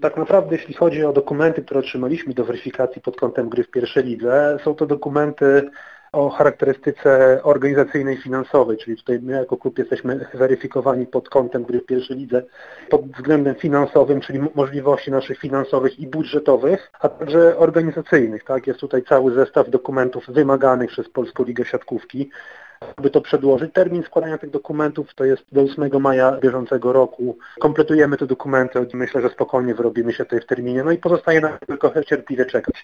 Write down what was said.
Tak naprawdę jeśli chodzi o dokumenty, które otrzymaliśmy do weryfikacji pod kątem gry w pierwszej lidze, są to dokumenty o charakterystyce organizacyjnej i finansowej, czyli tutaj my jako klub jesteśmy weryfikowani pod kątem gry w pierwszej lidze pod względem finansowym, czyli możliwości naszych finansowych i budżetowych, a także organizacyjnych. Tak? Jest tutaj cały zestaw dokumentów wymaganych przez Polską Ligę Siatkówki. Aby to przedłożyć, termin składania tych dokumentów to jest do 8 maja bieżącego roku. Kompletujemy te dokumenty, myślę, że spokojnie wyrobimy się tutaj w terminie, no i pozostaje nam tylko cierpliwie czekać.